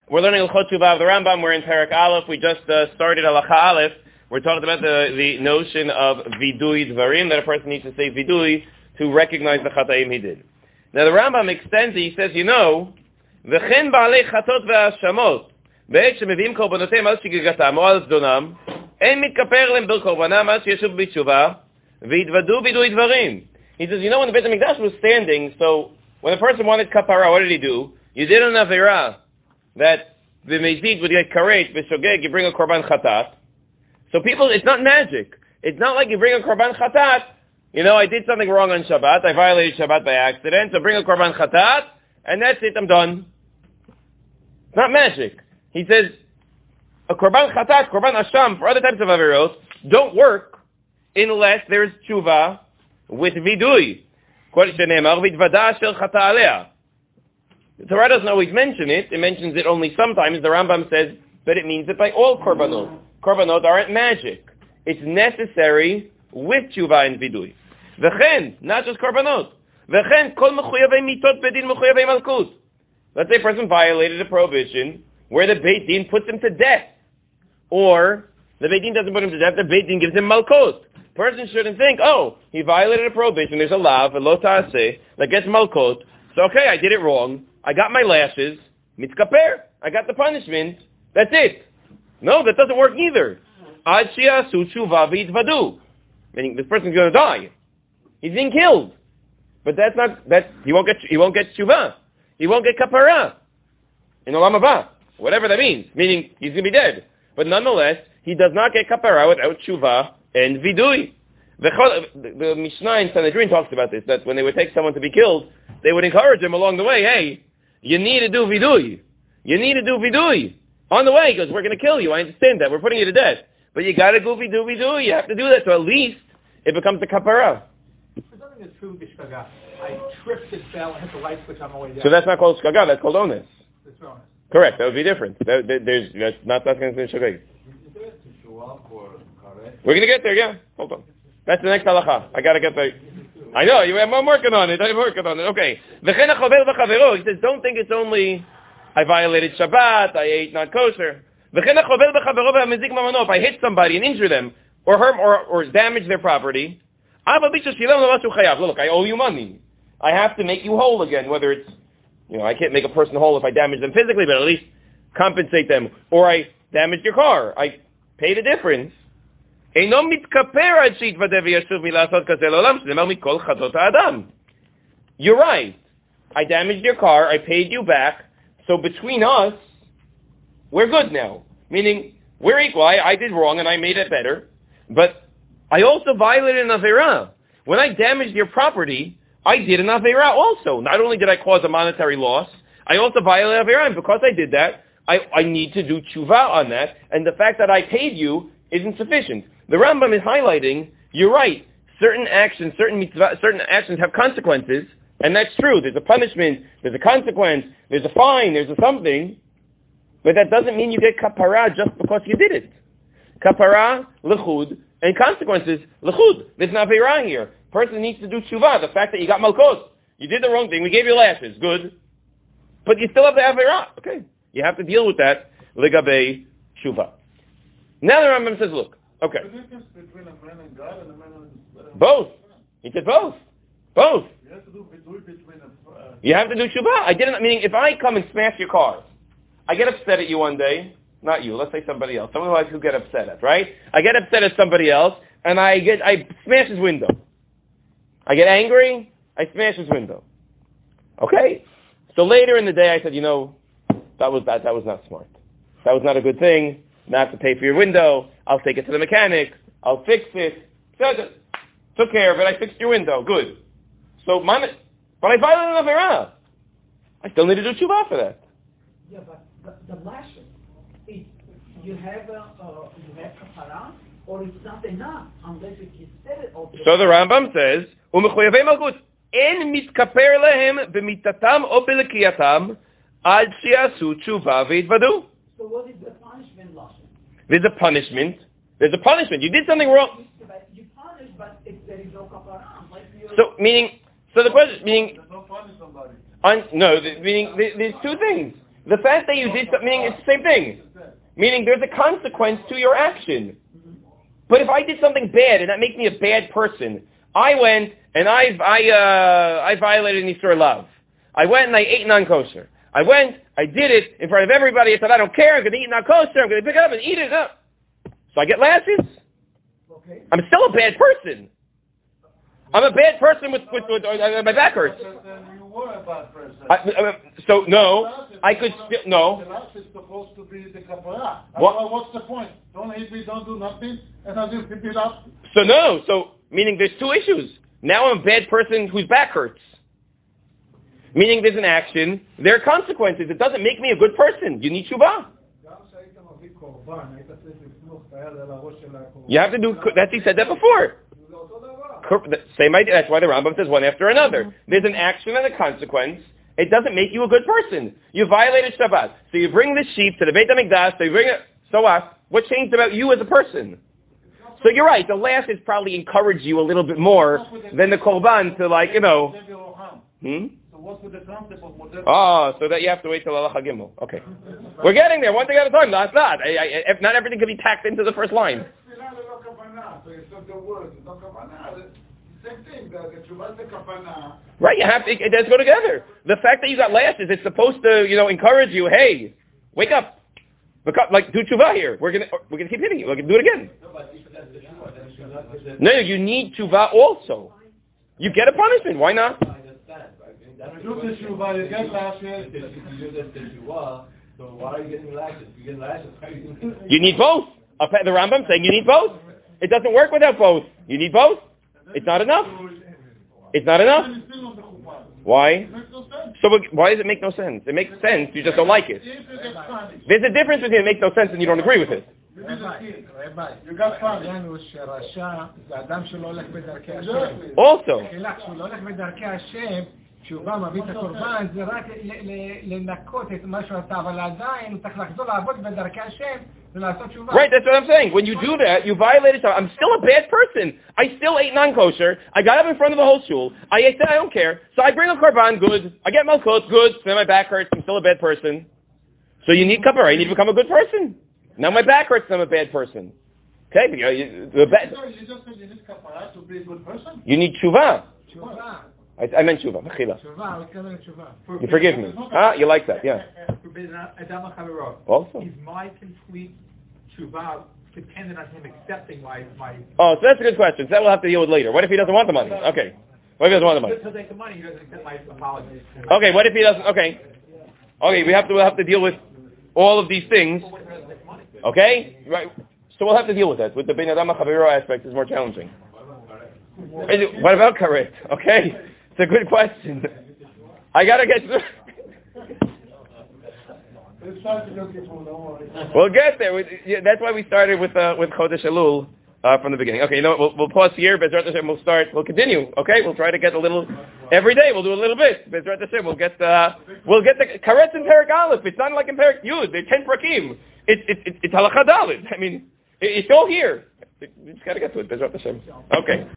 We're learning L'chot Tshuva of the Rambam. We're in Perek Aleph. We just started Halacha Aleph. We're talking about the notion of vidui dvarim, that a person needs to say vidui to recognize the chataim he did. Now the Rambam extends it. He says, v'chen ba'alei chatot ve'ashamot b'et shemevi'im korbanotei al shigigatam o al zdonam en mitkaper lem bil korbanam al sheyeshuv b'tshuva v'yidvadu vidui dvarim. He says, when the Beit HaMikdash was standing, so when a person wanted kapara, what did he do? You did an avera that the mezid would get karet, v'shogeg, you bring a korban chatat. So people, it's not magic. It's not like you bring a korban chatat. I did something wrong on Shabbat. I violated Shabbat by accident. So bring a korban chatat, and that's it. I'm done. It's not magic. He says, a korban chatat, korban asham, for other types of averot, don't work unless there's tshuva with vidui. The Torah doesn't always mention it. It mentions it only sometimes. The Rambam says that it means it by all korbanot. Korbanot aren't magic. It's necessary with tshuva and vidui. V'chen, not just korbanot. V'chen, kol mechuyavei mitot bedin mechuyavei malkut. Let's say a person violated a prohibition where the Beit Din puts him to death. Or the Beit Din doesn't put him to death, the Beit Din gives him malkut. Person shouldn't think, he violated a prohibition, there's a lav, a lo ta'aseh, that gets malkut. So okay, I did it wrong. I got my lashes. Mitzkaper. I got the punishment. That's it. No, that doesn't work either. Ad she'asu tshuva v'yitvadu. Meaning this person's going to die. He's being killed. But he won't get tshuva. He won't get kapara. In olam haba. Whatever that means. Meaning he's going to be dead. But nonetheless, he does not get kapara without tshuva and vidui. The Mishnah in Sanhedrin talks about this, that when they would take someone to be killed, they would encourage him along the way, hey, you need to do vidui. You need to do vidui. On the way, he goes, we're going to kill you. I understand that. We're putting you to death. But you got to do vidui. You have to do that. So at least it becomes a kapara. Something that's true b'shkaga. I tripped and fell and hit the light switch on my way down. So that's not called shkaga. That's called onus. That's onus. Correct. That would be different. That's not going to be shkaga. We're going to get there, yeah. Hold on. That's the next halacha. I got to get there. I know, I'm working on it. Okay. He says, don't think it's only I violated Shabbat, I ate not kosher. If I hit somebody and injure them, or harm or damage their property, look, I owe you money. I have to make you whole again, whether it's, I can't make a person whole if I damage them physically, but at least compensate them. Or I damaged your car. I pay the difference. You're right. I damaged your car. I paid you back. So between us, we're good now. Meaning, we're equal. I did wrong and I made it better. But I also violated an Aveira. When I damaged your property, I did an Aveira also. Not only did I cause a monetary loss, I also violated Aveira. And because I did that, I need to do tshuva on that. And the fact that I paid you isn't sufficient. The Rambam is highlighting, you're right, certain actions have consequences, and that's true. There's a punishment, there's a consequence, there's a fine, there's a something, but that doesn't mean you get kapara just because you did it. Kapara, lechud, and consequences, lechud. There's an avera here. Person needs to do tshuva. The fact that you got malkos, you did the wrong thing, we gave you lashes, good, but you still have the avera. Okay, you have to deal with that, ligabe tshuva. Now the Rambam says, look, okay. The difference between a man and God and a man and... Both. He said both. Both. You have to do between You have to do tshuva. Meaning if I come and smash your car, I get upset at you one day, not you, let's say somebody else. Someone who get upset at, right? I get upset at somebody else, and I smash his window. I get angry, I smash his window. Okay? So later in the day I said, that was not smart. That was not a good thing. Not to pay for your window. I'll take it to the mechanic. I'll fix it. Took care of it. I fixed your window. Good. So, but I violated an avera. I still need to do tshuva for that. Yeah, but the lashes, you have kapara, or it's not enough unless it is said. So the Rambam says, "U'mechuyav malkut en mitkaper lehem b'mitatam o b'lekiyatam ad she'asu tshuva v'yitvadu." So what is the punishment, Lashem? There's a punishment. You did something wrong. You punish, but if there is no kapara, the question, don't punish somebody. There's two things. The fact that you did something, it's the same thing. Meaning there's a consequence to your action. But if I did something bad and that makes me a bad person, I went and I violated an Isur Lav. I went and I ate non-kosher. I went, I did it in front of everybody. I said, I don't care. I'm going to eat non-kosher. I'm going to pick it up and eat it up. So I get lashes. Okay. I'm still a bad person. I'm a bad person with my back hurts. You were a bad person. So no, I could still no. The lash is supposed to be the kapara. What? What's the point? Don't eat me, don't do nothing, and I'll just pick it up. So no, so meaning there's two issues. Now I'm a bad person whose back hurts. Meaning there's an action, there are consequences. It doesn't make me a good person. You need tshuva. You have to do that. He said that before. Same idea. That's why the Rambam says one after another. There's an action and a consequence. It doesn't make you a good person. You violated Shabbat. So you bring the sheep to the Beit HaMikdash. So you bring it. So what? What changed about you as a person? So you're right. The lashes probably encourage you a little bit more than the Korban to So what's with the concept of modern? Oh, so that you have to wait till Allah Gimel. Okay. We're getting there, one thing at a time. That's not. If not everything can be tacked into the first line. Right, you have to, it does go together. The fact that you got lashes, it's supposed to, encourage you, hey, wake up. Like, do tshuva here. We're gonna keep hitting you. We're gonna do it again. No, you need tshuva also. You get a punishment. Why not? You do the tshuva, you get lashes. So why are you getting lashes? You get lashes. You need both. The Rambam saying you need both. It doesn't work without both. You need both. It's not enough. It's not enough. Why? So why does it make no sense? It makes sense. You just don't like it. There's a difference between it makes no sense and you don't agree with it. Also. כשהוא מביא את הקורבן זה רק לנקות את מה שהוא עשה, אבל עדיין הוא צריך לחזור לעבוד בדרכי השם ולעשות תשובה. Right, that's what I'm saying. When you do that, you violated something. I'm still a bad person. I still ate non-kosher. I got up in front of the whole shul. I said I don't care. So I bring a korban, good. I get malchut, good. So my back hurts. I'm still a bad person. So you need kapara. You need to become a good person. Now my back hurts. I'm a bad person. Okay, but you just said you need kapara to be a good person? You need tshuva. Tshuva. I meant tshuva, mechila. You forgive me. You like that, yeah. Also. Is my complete tshuva dependent on him accepting my... Oh, so that's a good question. So that we'll have to deal with later. What if he doesn't want the money? Okay. What if he doesn't want the money? He'll take the money, he doesn't accept my apology. Okay, what if he doesn't... Okay. Okay, we'll have to deal with all of these things. Okay? Right. So we'll have to deal with that. With the Ben Adam HaChaviro aspect is more challenging. What about karet? Okay? It's a good question. I gotta get through. We'll get there. That's why we started with Chodesh Elul from the beginning. Okay, we'll pause here. Bezrat Hashem, we'll continue. Okay, we'll try to get a little every day. We'll do a little bit. Bezrat Hashem, we'll get the karetz in Perek Aleph. It's not like in Perek Yud. They're 10 prakim. It's halacha daled. I mean, it's all here. We just gotta get to it. Bezrat Hashem. Okay.